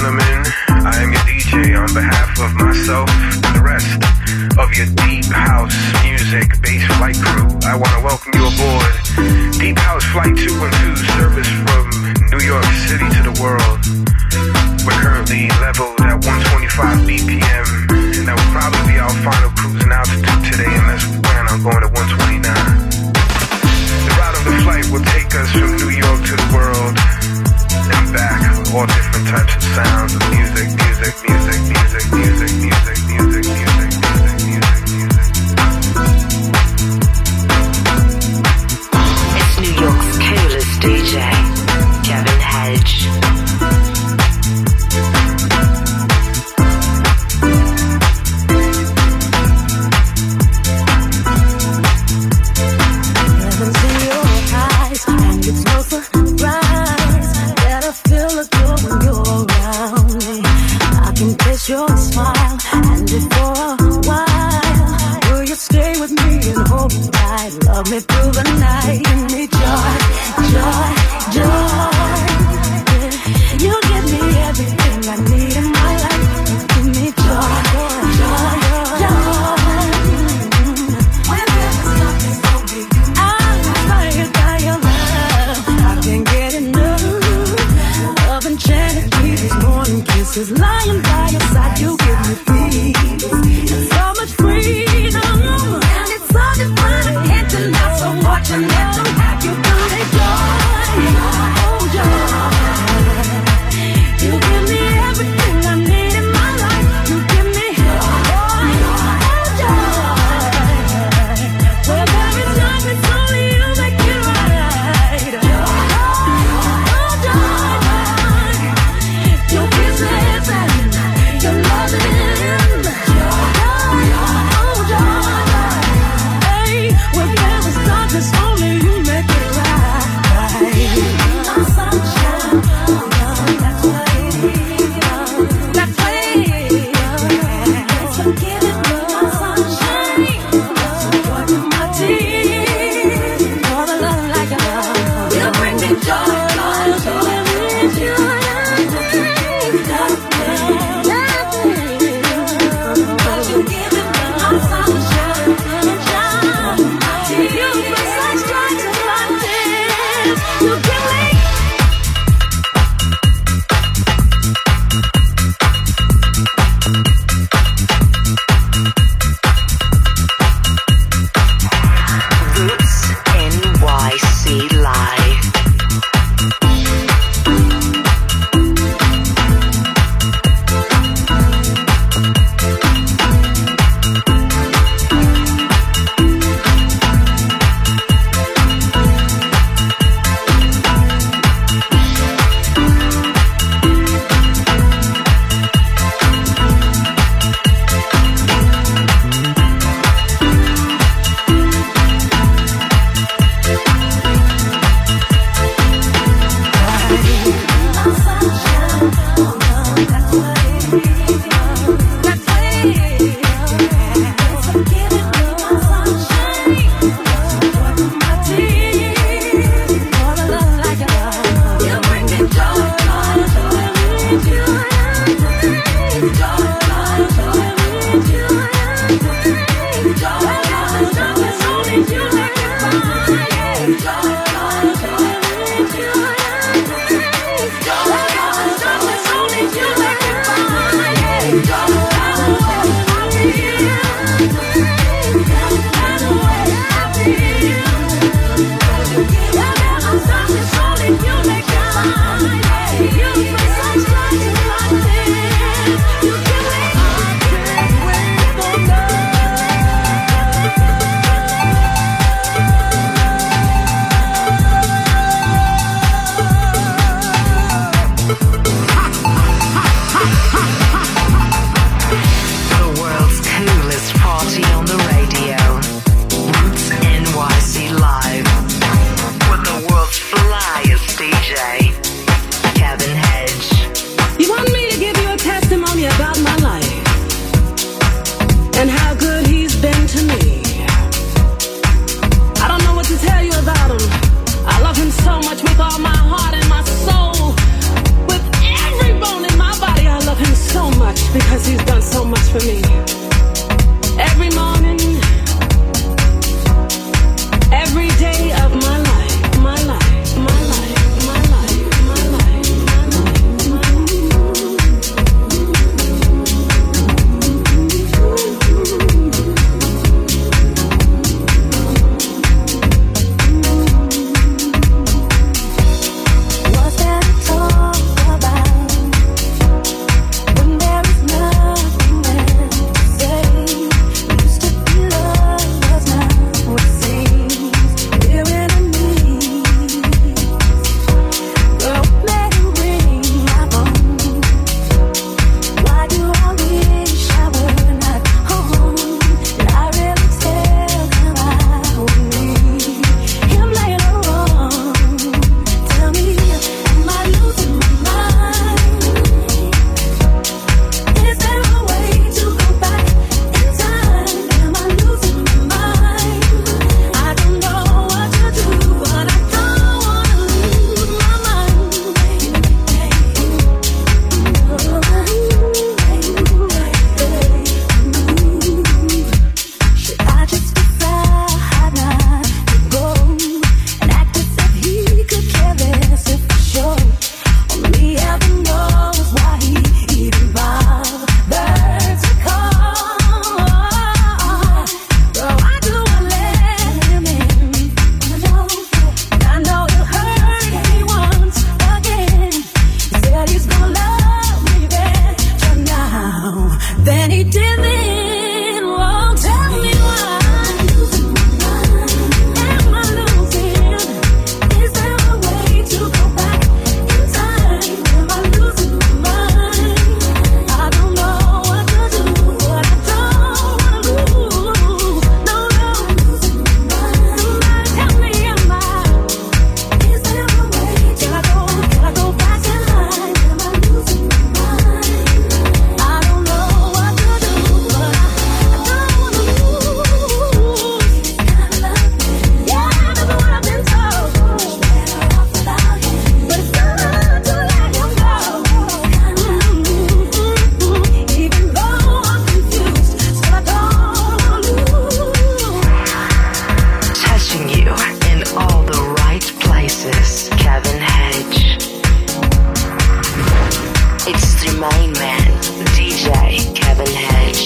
gentlemen, I am your DJ on behalf of myself and the rest of your Deep House Music Bass Flight crew. I want to welcome you aboard Deep House Flight 212, service from New York City to the world. We're currently leveled at 125 BPM, and that will probably be our final cruising altitude today unless we plan on going to 129. The route of the flight will take us from New York to the world and back with all different types of sounds of music, music, music, music, music, music, music, music, music, music, music. It's New York's coolest DJ, Kevin Hedge. Your smile, and if for a while, will you stay with me and hold me tight? Love me through the night, give me joy, joy, joy. You give me everything I need in my life. Give me joy, joy, joy. When there's nothing so big, I'm inspired by your love. I can't get enough. Love enchanted, these morning kisses, lying by your side, you give me peace and so much freedom, and it's so divine. I can't deny, so fortunate to have you come and joy, oh joy. You give me everything I need in my life. You give me joy, oh joy. Where there is love, it's only you make it right. Oh joy, your kisses and your love. for me. Every morning, every day of my life, my life, my life, my life, my life, my life, my What's that talk about when there is nothing left to say? Used to be lovers, now it seems we're enemies. Girl, let it ring my phone. Why do I wish I were not home? Did I really tell him I would need him later on? Tell me, am I losing my mind? Is there a way to go back in time? Am I losing my mind? I don't know what to do, but I don't wanna lose my mind. Should I just decide not to go and act as if he could care less if for sure? Only heaven knows why he even bothered to call. Girl, why do I let him in? I know he'll hurt me once again. He said he's gonna love me better now than he did then. Won't tell me why. Am I losing? Is there a way to go back in time? Am I losing my mind? I don't know what to do, but I don't wanna lose. No, no. Somebody tell me, am I? Is there a way? Can I go back in line? Am I losing my mind? I don't know what to do, but I don't wanna lose. Yeah, that's what I've been told. Better off without him, but it's not to let him go. Even though I'm confused, still I don't wanna lose. Touching you in all the right places, Kevin Hedge. It's the main man, DJ Kevin Hedge.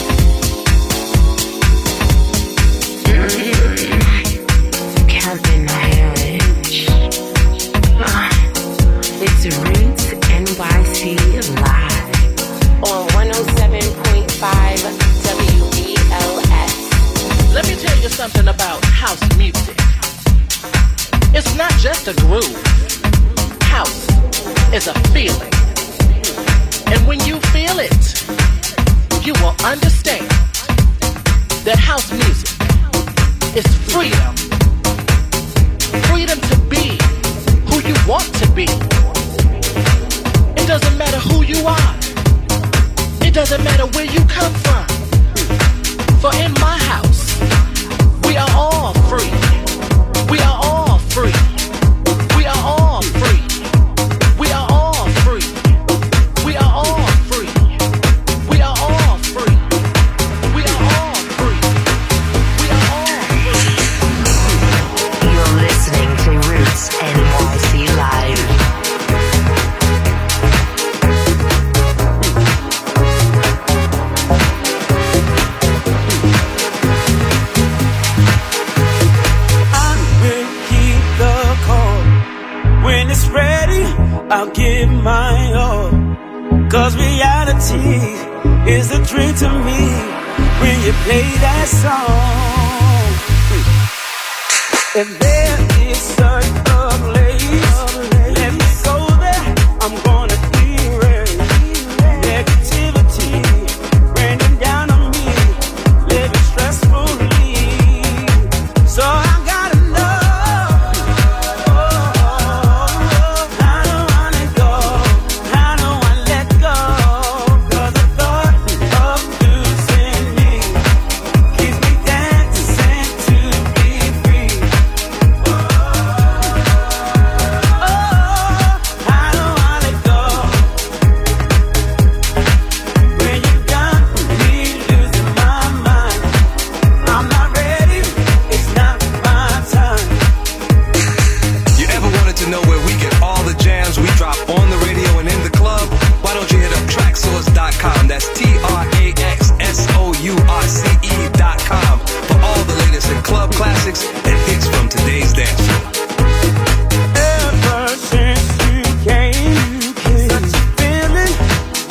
Kevin Hedge. It's Roots NYC Live on 107.5 WBLS. Let me tell you something about house music. It's not just a groove. House is a feeling. And when you feel it, you will understand that house music is freedom. Freedom to be who you want to be. It doesn't matter who you are. It doesn't matter where you come from. For in my house, we are all free. We are all free. We are all free. We are all free. We are all free. We are all free. We are all free. We are all free. You're listening to Roots NYC Live. I will keep the call. When it's ready, I'll give my all. 'Cause reality is a dream to me when you play that song. If there is such a place, let me go there. I'm gonna erase negativity raining down on me, living stressfully. So I gotta know how do I let go? How do I let go? 'Cause the thought of losing me keeps me dancing to be free.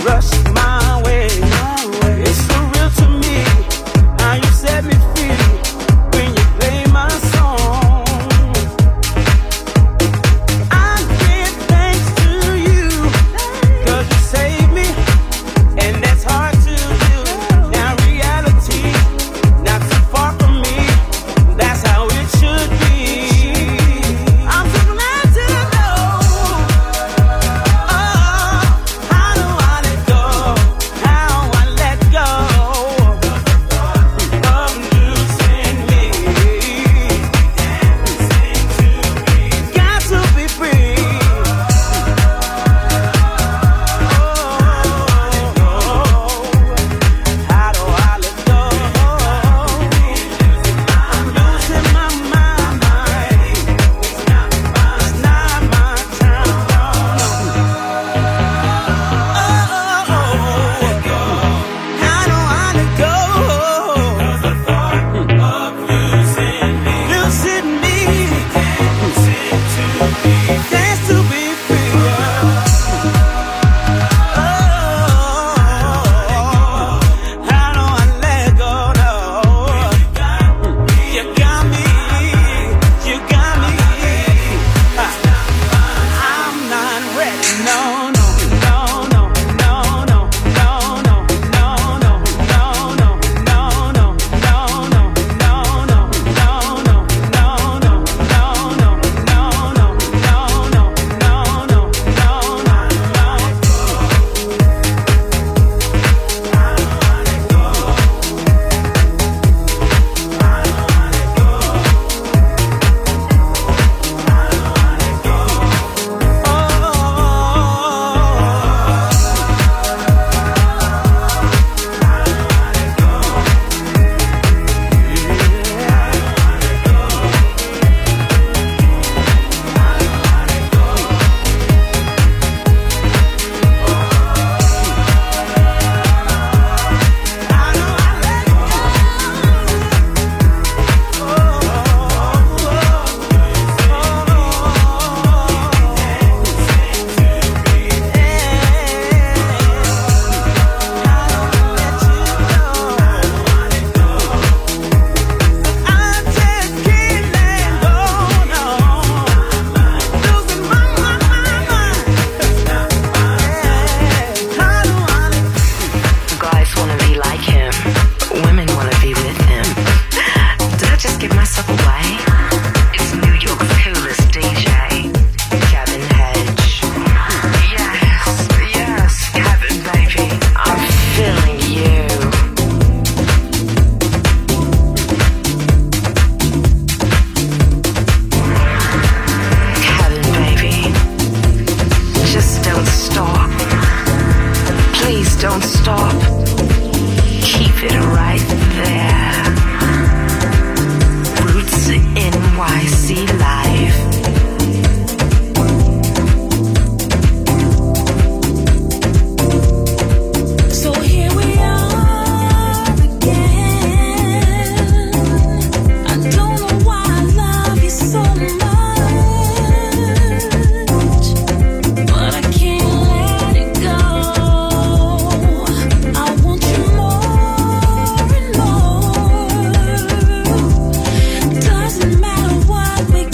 Doesn't matter what we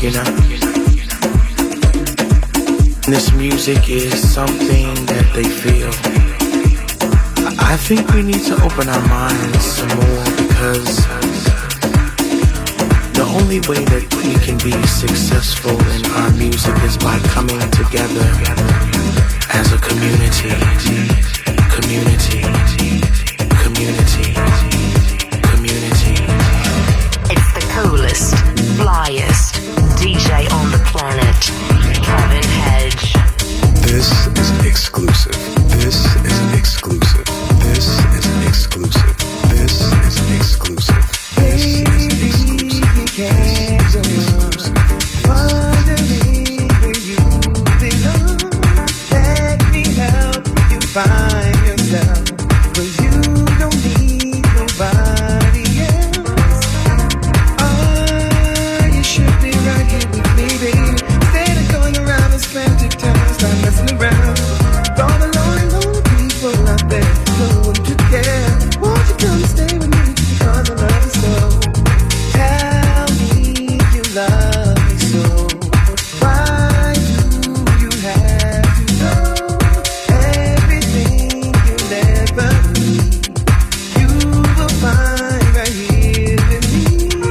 you know. This music is something that they feel. I think we need to open our minds some more, because the only way that we can be successful in our music is by coming together as a community. Community. It's the coolest, flyest DJ on the planet, Kevin Hedge. This is an exclusive. This is an exclusive. This is an exclusive. This is an exclusive. This is an exclusive. Wondering where you belong. Let me help you find yourself, 'cause you don't need nobody else. Oh, you should be right here with me, baby. Instead of going around and spending time, stop messing around. All the lonely people out there, no one to care. Won't you come stay with me, because I love you so. Tell me you love me so. Why do you have to know everything you'll ever need? You will find right here with me.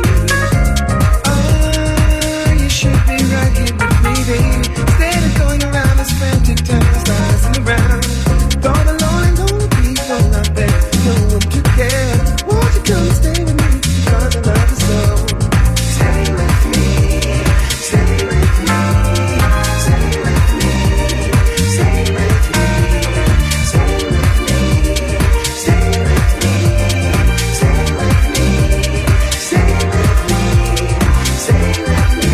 Oh, you should be right here with me, baby. Instead of going around and spending time, stop messing around. All the lonely people out there, no one to care. Won't you come stay with me, because I love you so. Stay with me, stay with me, stay with me, stay with me, stay with me, stay with me, stay with me, stay with me, stay with me.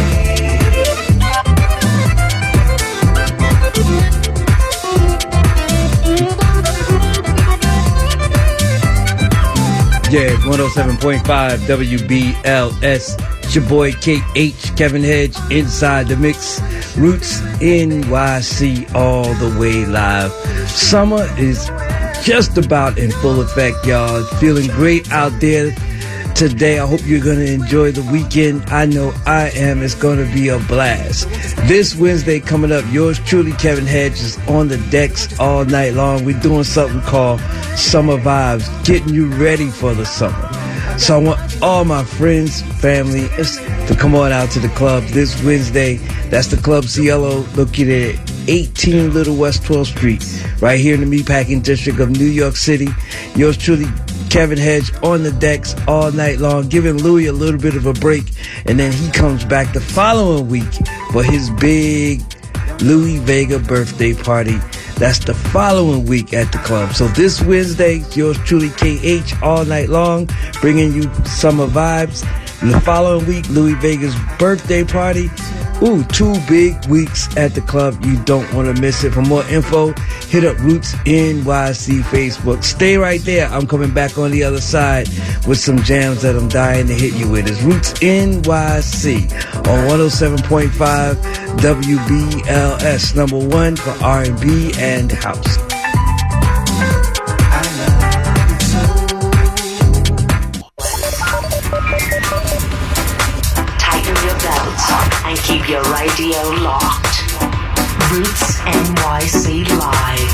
Yeah, 107.5 WBLS. It's your boy KH, Kevin Hedge, inside the mix. Roots NYC, all the way live. Summer is just about in full effect, y'all. Feeling great out there today. I hope you're going to enjoy the weekend. I know I am. It's going to be a blast. This Wednesday coming up, yours truly, Kevin Hedge, is on the decks all night long. We're doing something called Summer Vibes, getting you ready for the summer. So I want all my friends, family, to come on out to the club this Wednesday. That's the Club Cielo, located at 18 Little West 12th Street, right here in the Meatpacking District of New York City. Yours truly, Kevin Hedge, on the decks all night long, giving Louis a little bit of a break, and then he comes back the following week for his big Louis Vega birthday party. That's the following week at the club. So this Wednesday, yours truly, KH, all night long, bringing you summer vibes. And the following week, Louis Vega's birthday party. Ooh, 2 big weeks at the club. You don't want to miss it. For more info, hit up Roots NYC Facebook. Stay right there. I'm coming back on the other side with some jams that I'm dying to hit you with. It's Roots NYC on 107.5 WBLS, number 1 for R&B and house. And keep your radio locked. Roots NYC Live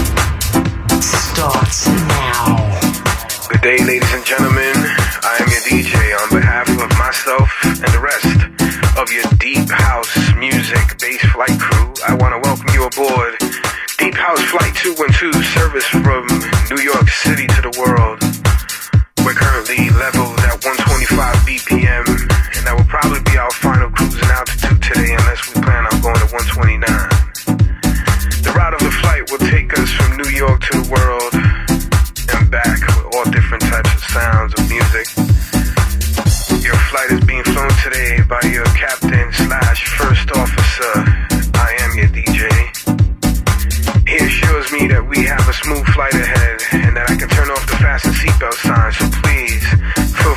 starts now. Good day, ladies and gentlemen. I am your DJ on behalf of myself and the rest of your Deep House Music Bass Flight crew. I want to welcome you aboard Deep House Flight 212, service from New York City to the world. We're currently leveled at 125 BPM, and that will probably be our final cruising altitude today unless we plan on going to 129. The route of the flight will take us from New York to the world and back with all different types of sounds of music. Your flight is being flown today by your captain/first officer. I am your DJ. He assures me that we have a smooth flight ahead and that I can turn off the fasten seatbelt sign, so please feel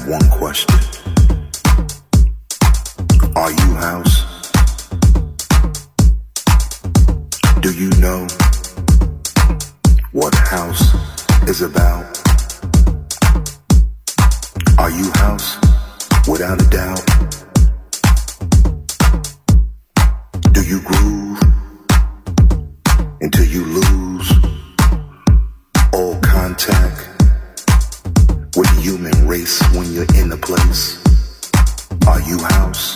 one question. Are you house? Do you know what house is about? Are you house? Without a doubt. Do you groove until you lose all contact with the human race when you're in the place? Are you house?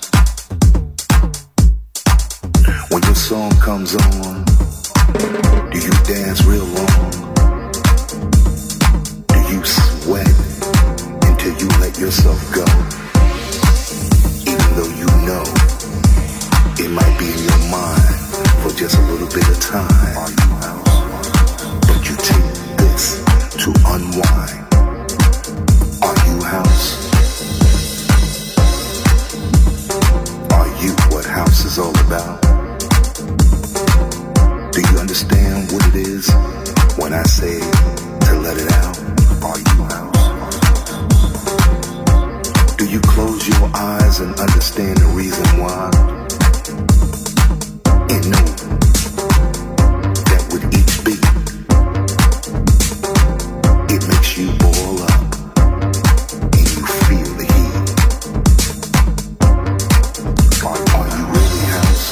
When your song comes on, do you dance real long? Do you sweat until you let yourself go? Even though you know it might be in your mind for just a little bit of time. Are you house? But you take this to unwind. Are you house? Are you what house is all about? Do you understand what it is when I say to let it out? Are you house? Do you close your eyes and understand the reason why? And know that with each beat, it makes you boil up and you feel the heat. Are you really house?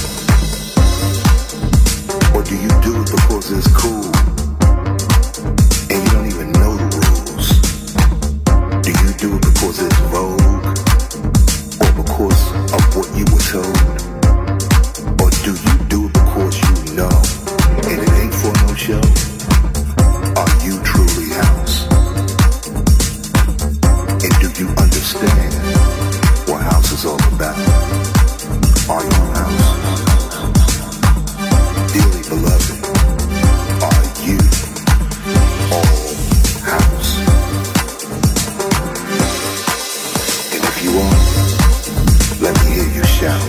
Or do you do it because it's cool and you don't even know the rules? Do you do it because it's vogue or because of what you were told? Or do you do it because you know and it ain't for no show? Are you truly house? And do you understand what house is all about? Are you house? Dearly beloved, are you all house? And if you are, let me hear you shout.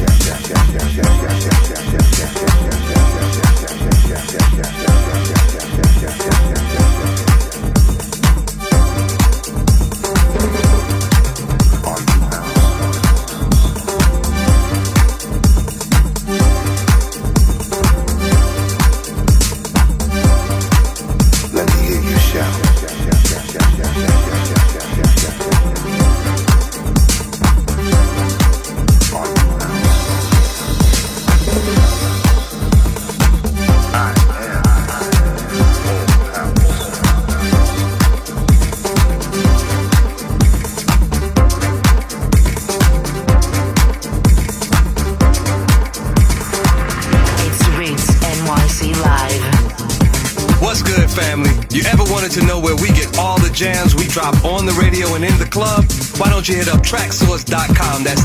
To know where we get all the jams we drop on the radio and in the club, why don't you hit up Traxsource.com? That's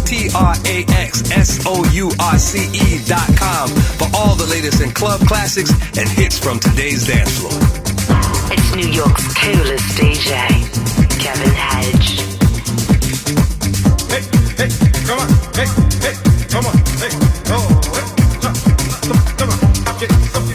TRAXSOURCE.com for all the latest in club classics and hits from today's dance floor. It's New York's coolest DJ, Kevin Hedge. Hey, hey, come on, hey, hey, come on, hey, oh, hey, come on, get something.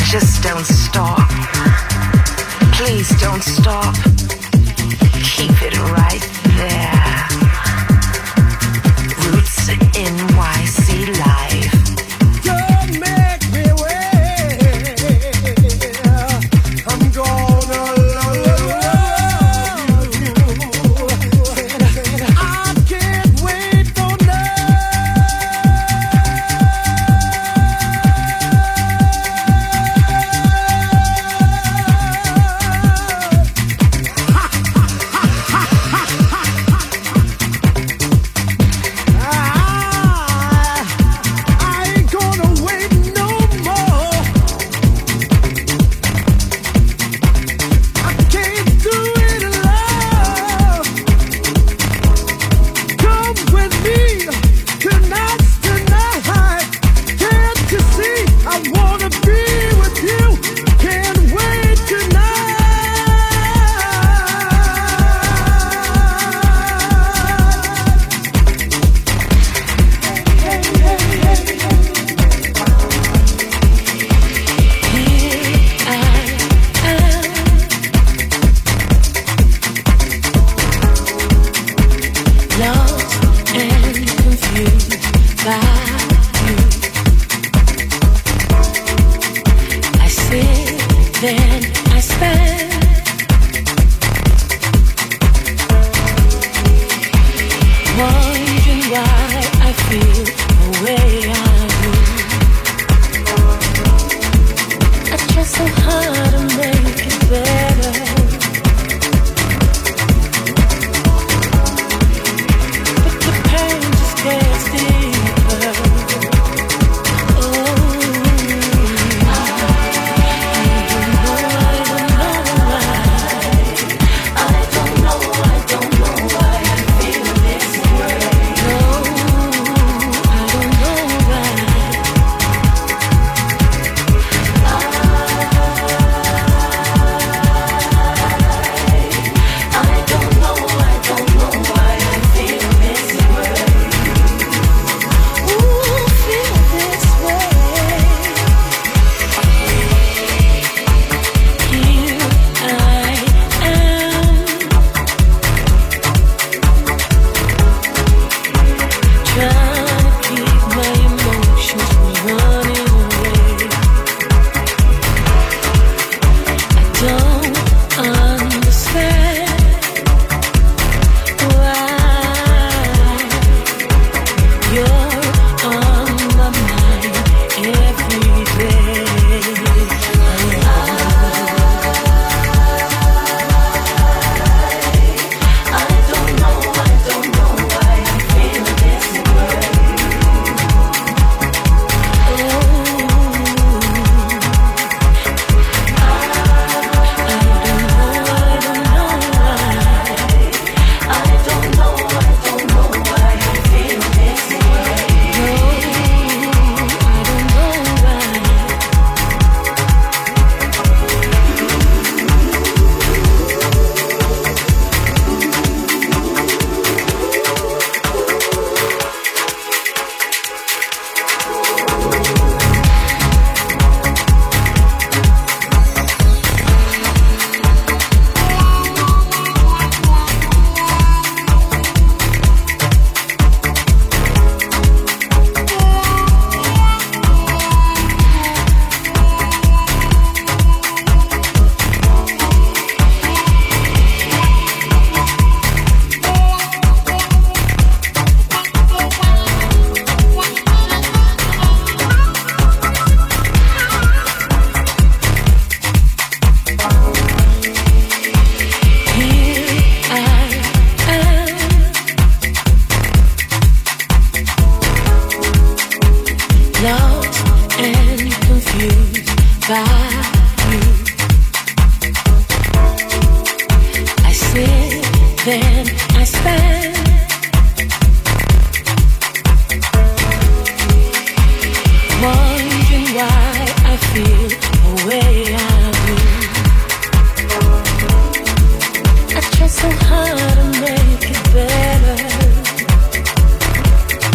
Just don't stop. Please don't stop. Keep it right there. Roots NYC Live. Don't make me wait. I'm gonna love you. I can't wait for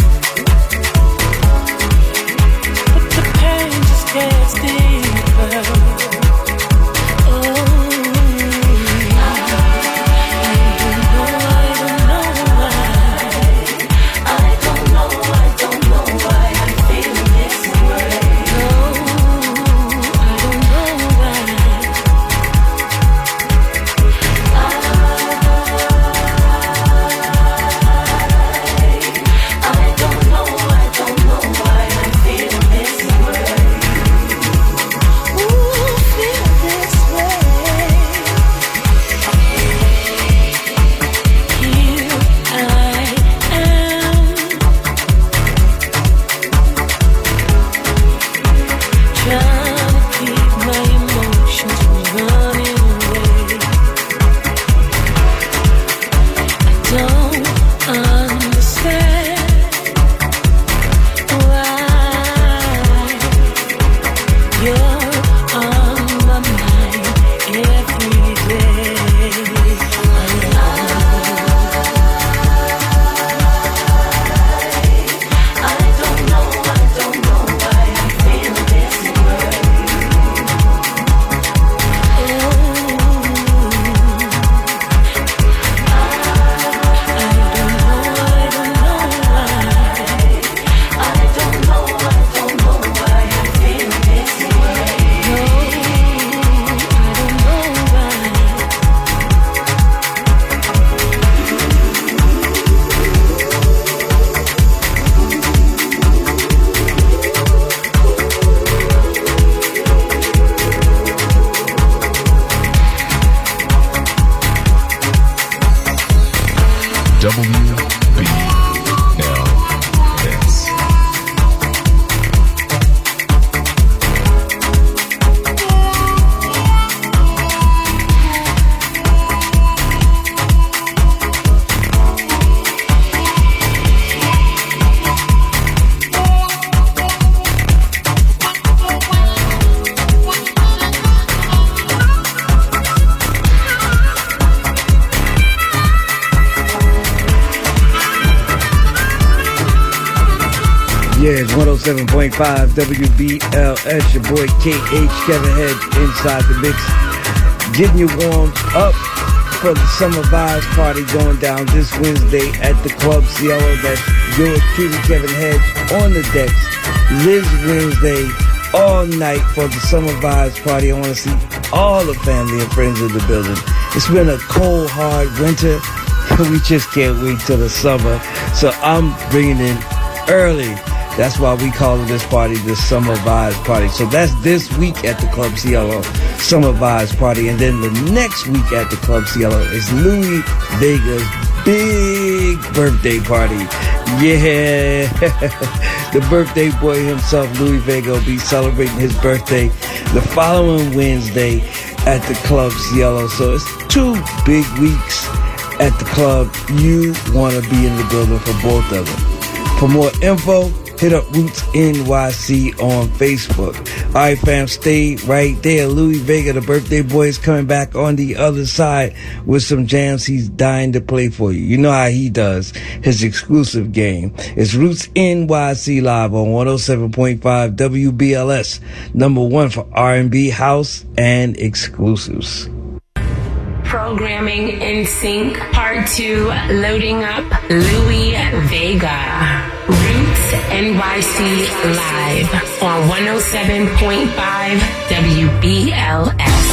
gets deeper. Yeah, it's 107.5 WBLS, your boy KH, Kevin Hedge, inside the mix. Getting you warmed up for the Summer Vibes party going down this Wednesday at the Club Cielo. That's yours truly, Kevin Hedge, on the decks. Liz Wednesday, all night for the Summer Vibes party. I want to see all the family and friends in the building. It's been a cold, hard winter. We just can't wait till the summer. So I'm bringing in early. That's why we call this party the Summer Vibes Party. So that's this week at the Club Cielo, Summer Vibes Party. And then the next week at the Club Cielo is Louie Vega's big birthday party. Yeah. The birthday boy himself, Louie Vega, will be celebrating his birthday the following Wednesday at the Club Cielo. So it's 2 big weeks at the club. You want to be in the building for both of them. For more info, hit up Roots NYC on Facebook. All right, fam, stay right there. Louie Vega, the birthday boy, is coming back on the other side with some jams he's dying to play for you. You know how he does his exclusive game. It's Roots NYC live on 107.5 WBLS, number 1 for R&B, house, and exclusives. Programming in sync, part 2, loading up Louie Vega. Roots NYC live on 107.5 WBLS.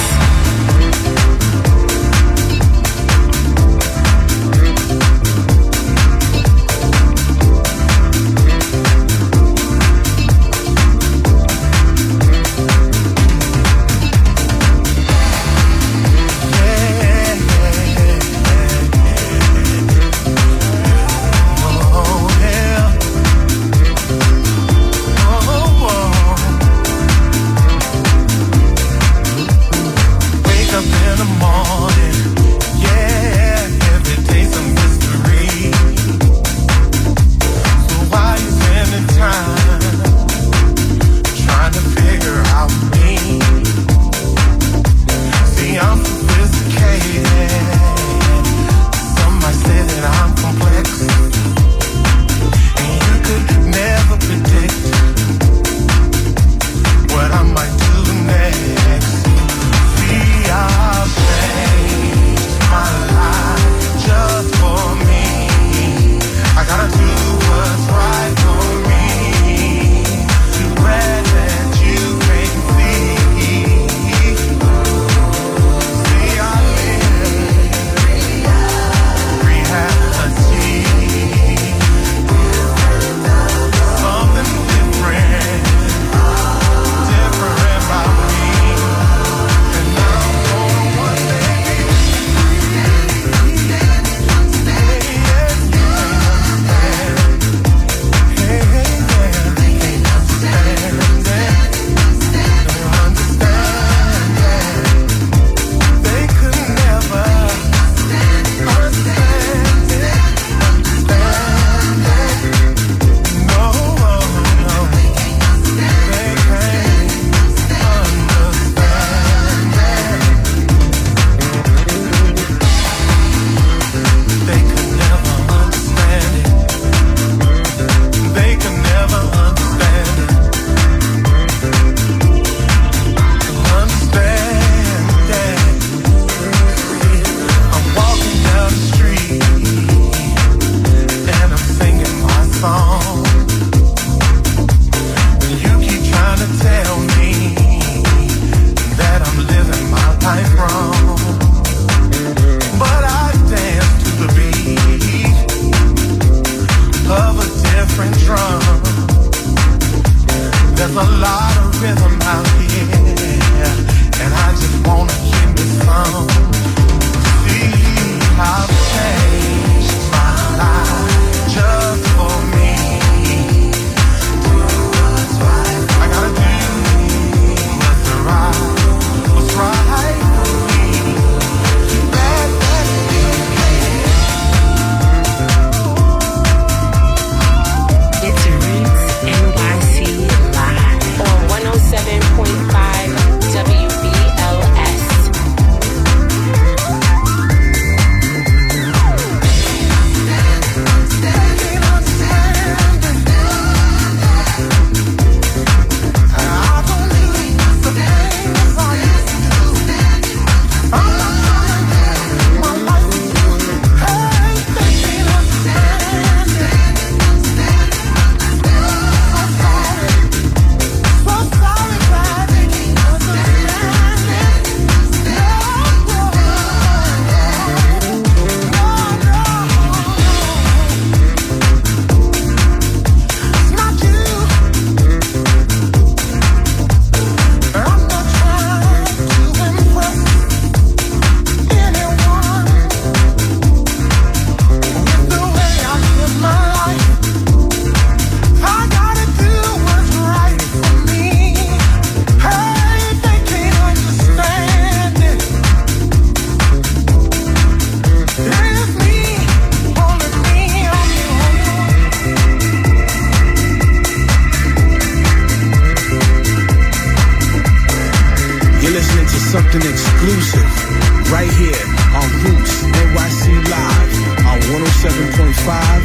something exclusive right here on Roots NYC Live on 107.5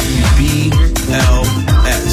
WBLS.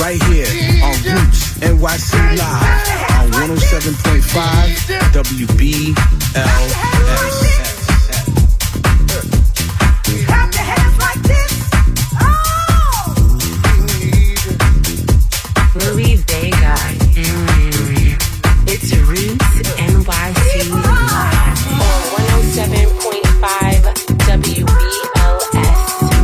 right here on Roots NYC Live on 107.5 WBLS. Louis Vega. It's Roots NYC Live on 107.5 WBLS.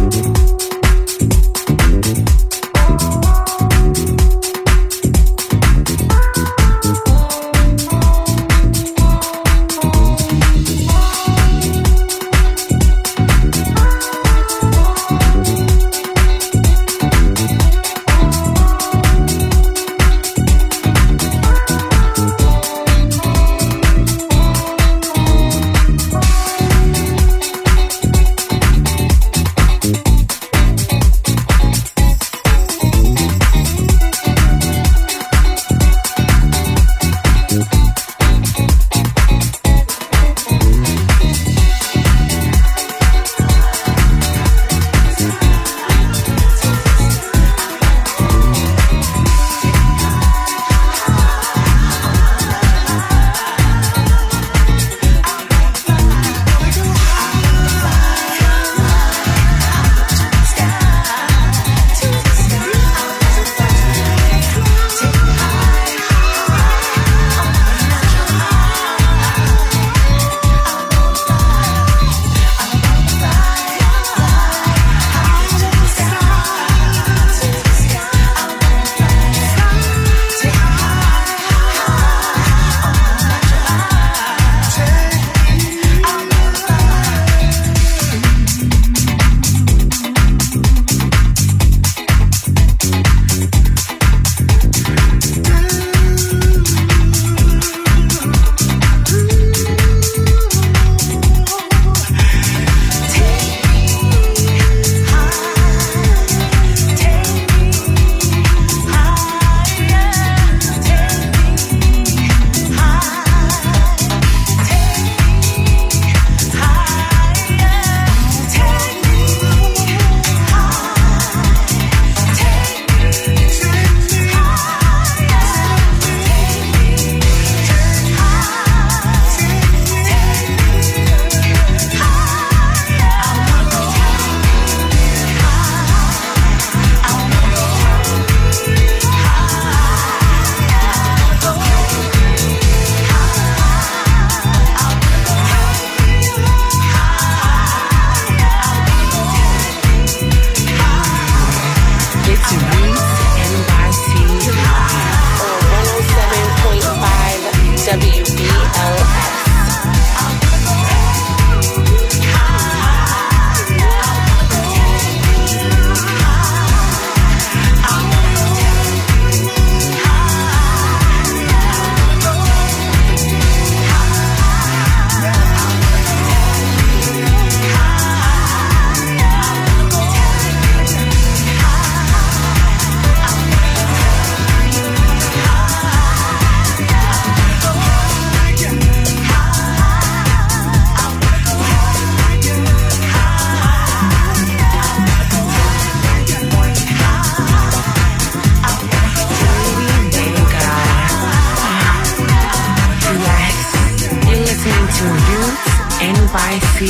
NYC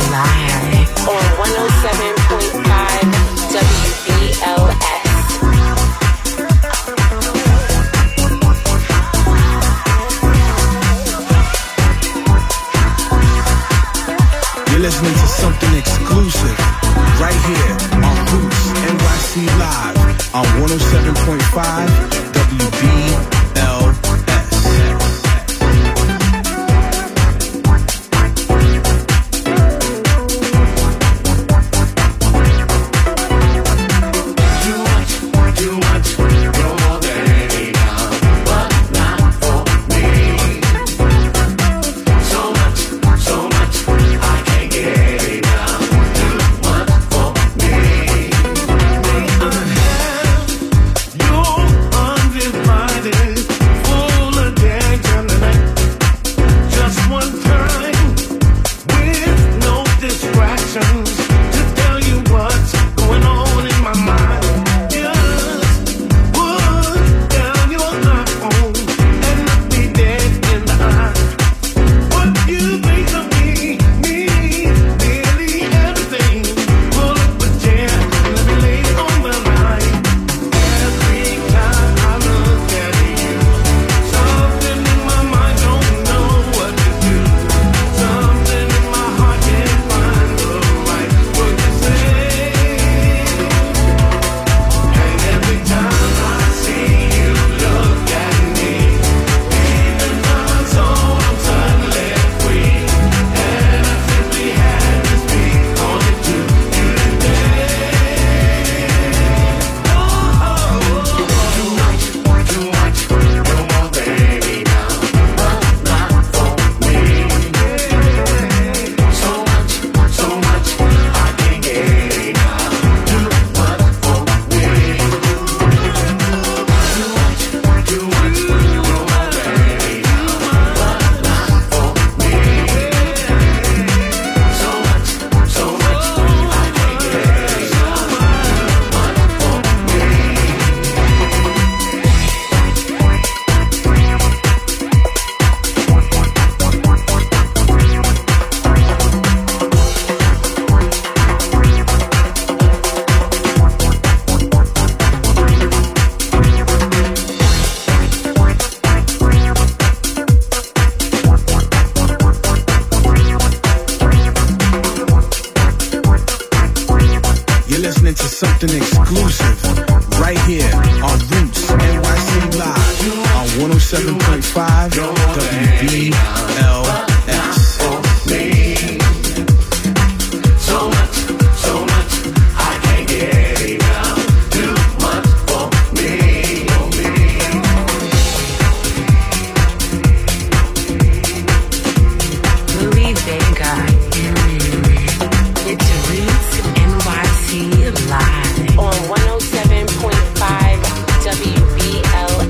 Live on 107.5 WBLS. You're listening to something exclusive right here on Roots NYC Live on 107.5 WBLS. Undivided something exclusive right here on Roots NYC Live on 107.5 WBLS. So much, I can't get enough. Too much for me. Louis Vega, it's Roots NYC Live on 107.5 WBLS.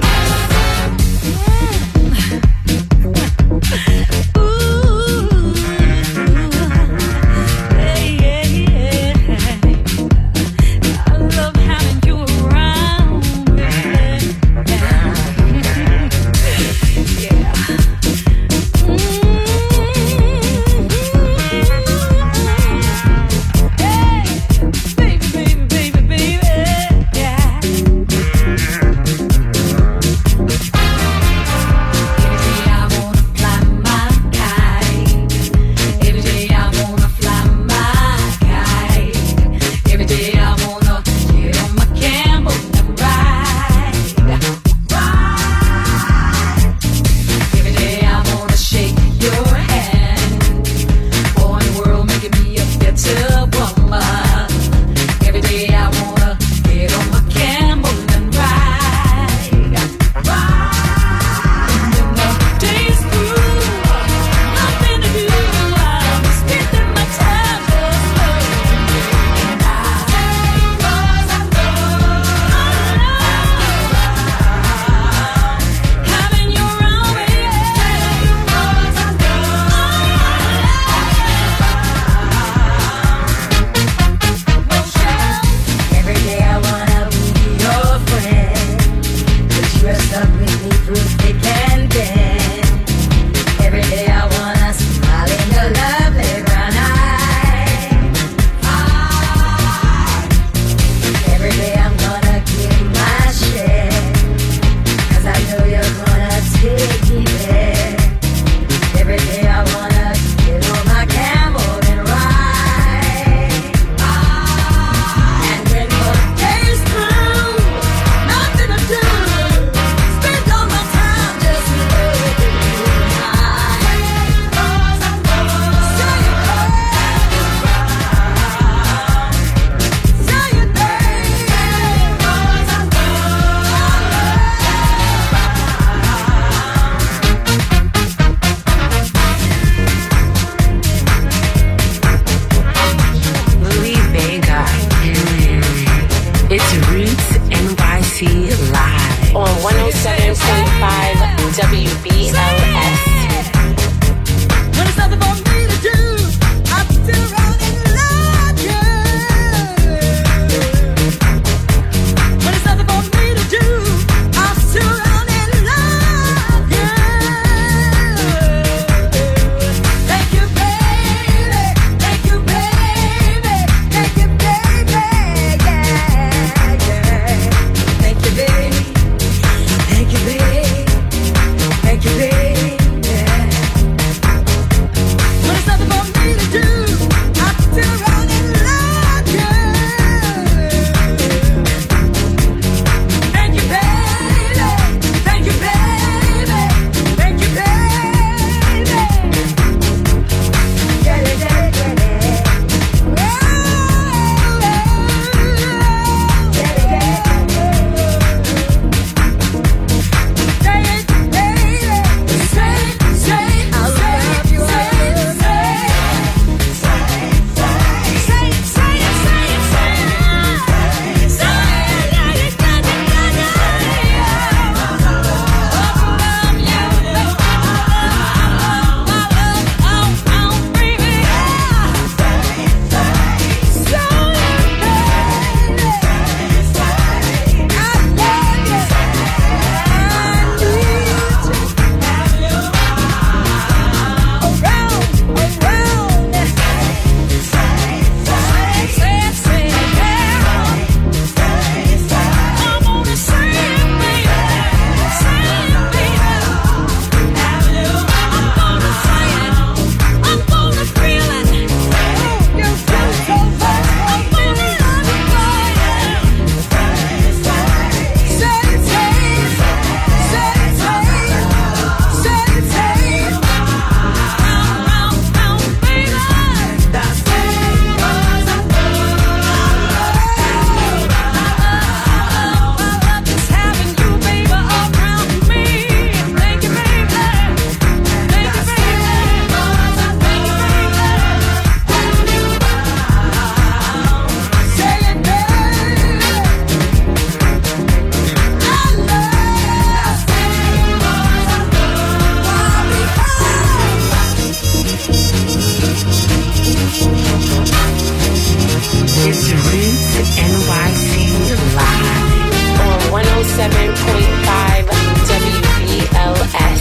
107.5 WBLS.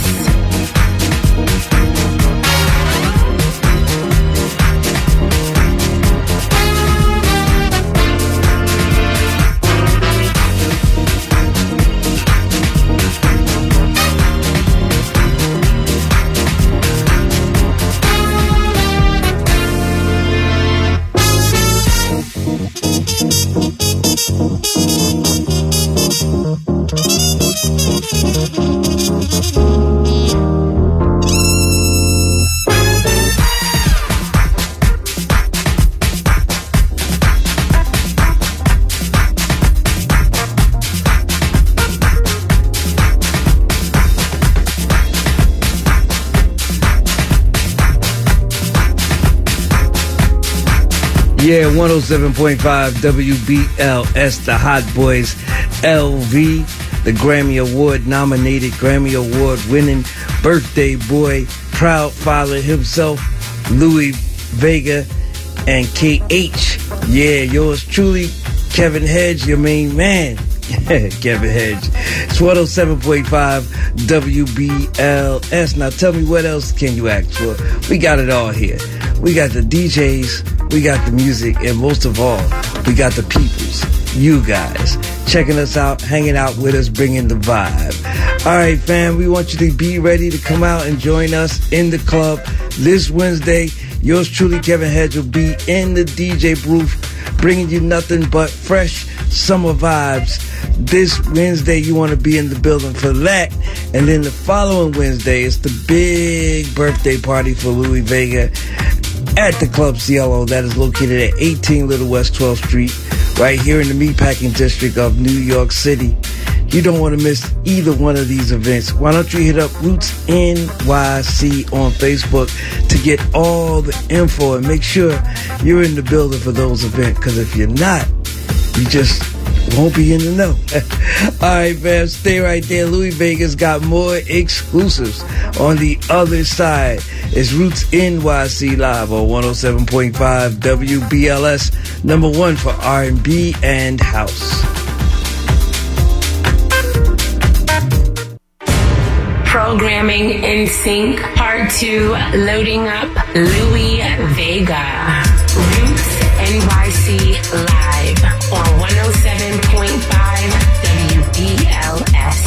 Yeah, 107.5 WBLS, the Hot Boys LV, the Grammy Award nominated, Grammy Award winning birthday boy, proud father himself, Louis Vega and KH. Yeah, yours truly, Kevin Hedge, your main man. Kevin Hedge. It's 107.5 WBLS. Now tell me, what else can you ask for? We got it all here. We got the DJs, we got the music, and most of all, we got the peoples, you guys, checking us out, hanging out with us, bringing the vibe. All right, fam, we want you to be ready to come out and join us in the club this Wednesday. Yours truly, Kevin Hedge, will be in the DJ booth, bringing you nothing but fresh summer vibes. This Wednesday, you want to be in the building for that. And then the following Wednesday, it's the big birthday party for Louis Vega at the Club Cielo that is located at 18 Little West 12th Street, right here in the Meatpacking District of New York City. You don't want to miss either one of these events. Why don't you hit up Roots NYC on Facebook to get all the info and make sure you're in the building for those events, because if you're not, you just won't be in the know. All right, fam, stay right there. Louis Vega's got more exclusives on the other side. It's Roots NYC live on 107.5 WBLS, number one for R&B and house. Programming in Sync, Part 2, loading up Louis Vega. Roots NYC live on 107.5 WBLS.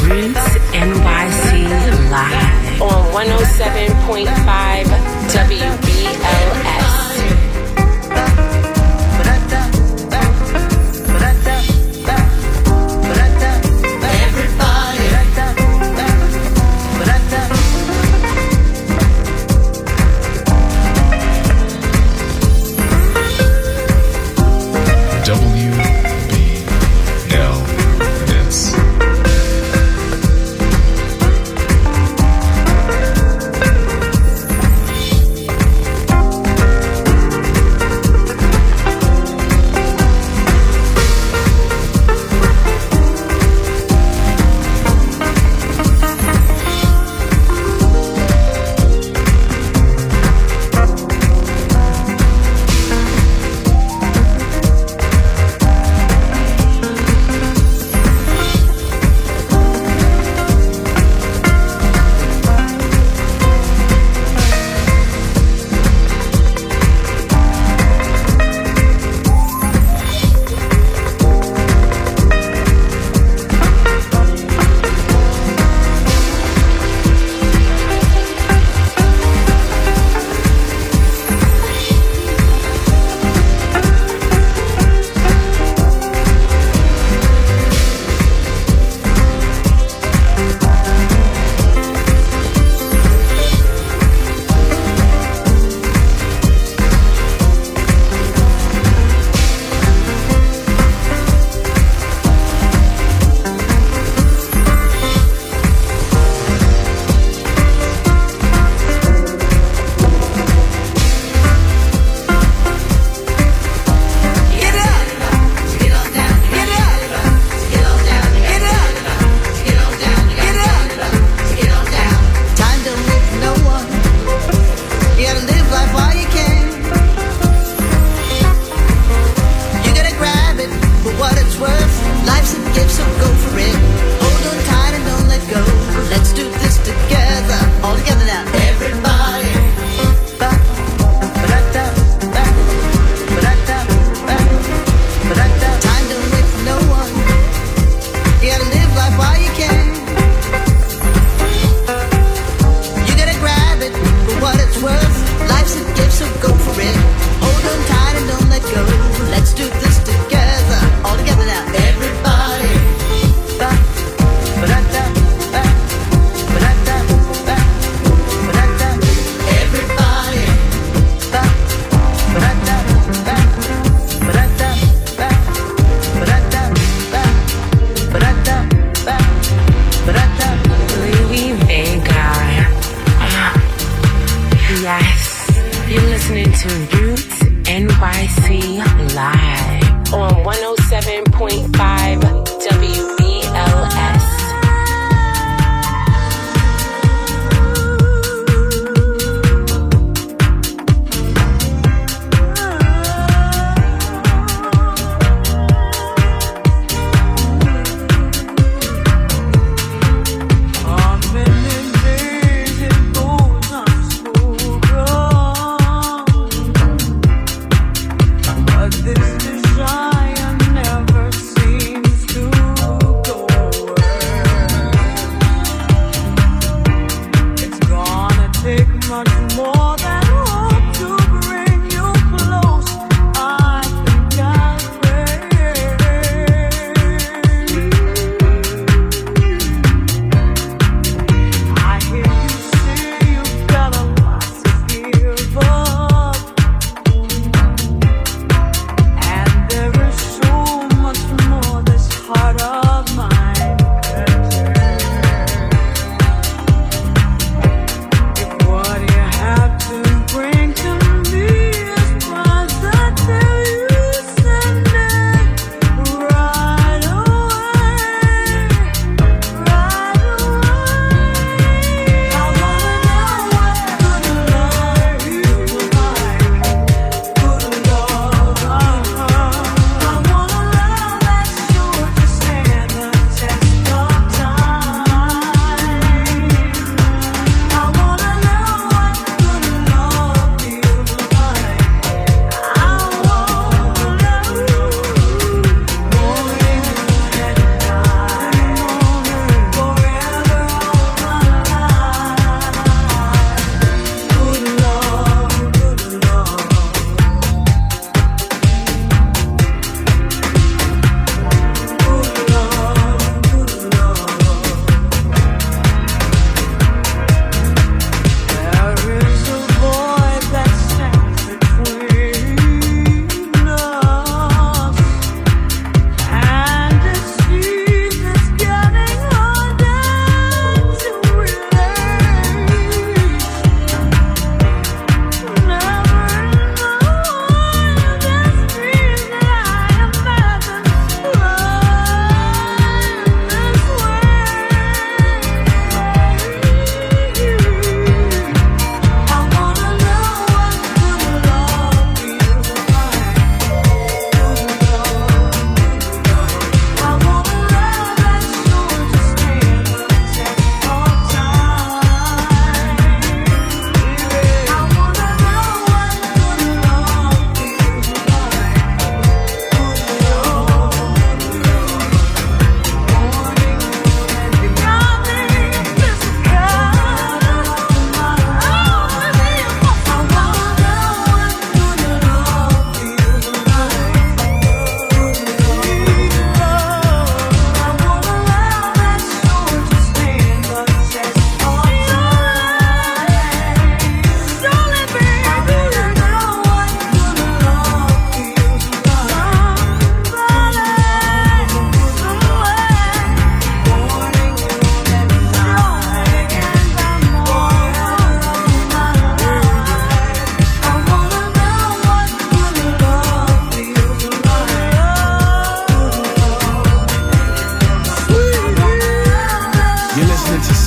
Roots NYC Live on 107.5 WBLS.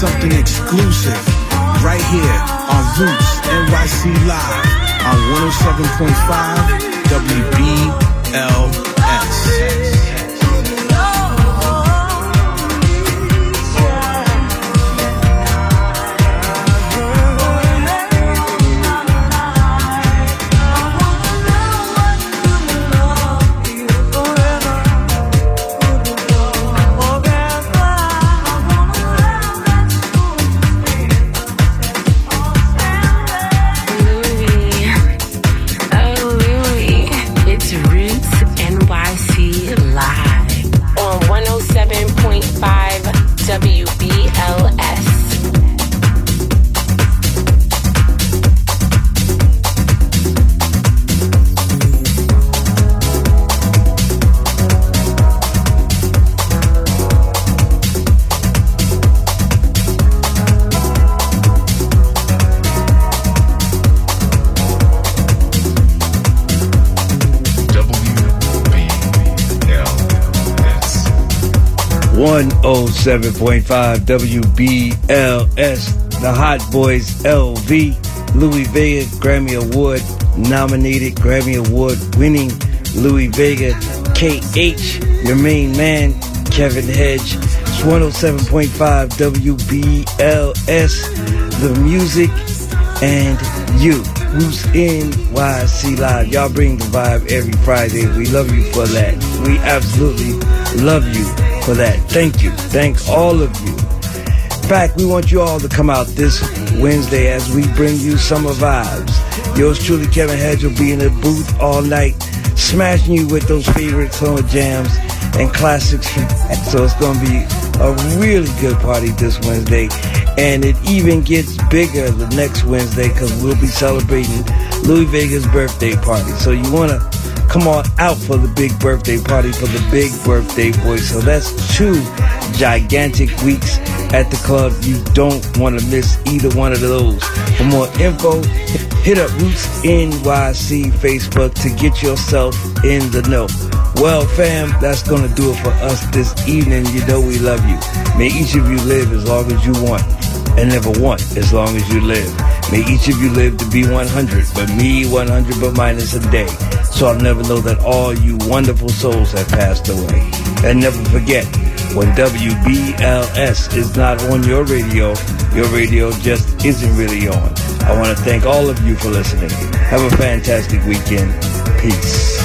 something exclusive right here on Roots NYC Live on 107.5 WBLS. .5 WBLS, the Hot Boys LV, Louis Vega, Grammy Award nominated, Grammy Award winning Louis Vega, KH, your main man, Kevin Hedge. It's 107.5 WBLS, the music and you. Roots NYC Live. Y'all bring the vibe every Friday. We love you for that. We absolutely love you for that. Thank you. Thank all of you. In fact, we want you all to come out this Wednesday as we bring you summer vibes. Yours truly, Kevin Hedge, will be in the booth all night, smashing you with those favorite summer jams and classics. So it's going to be a really good party this Wednesday. And it even gets bigger the next Wednesday because we'll be celebrating Louis Vega's birthday party. So you want to come on out for the big birthday party for the big birthday boy. So that's 2 gigantic weeks at the club. You don't want to miss either one of those. For more info, hit up Roots NYC Facebook to get yourself in the know. Well, fam, that's going to do it for us this evening. You know we love you. May each of you live as long as you want and never want as long as you live. May each of you live to be 100, but me 100 but minus a day. So I'll never know that all you wonderful souls have passed away. And never forget, when WBLS is not on your radio just isn't really on. I want to thank all of you for listening. Have a fantastic weekend. Peace.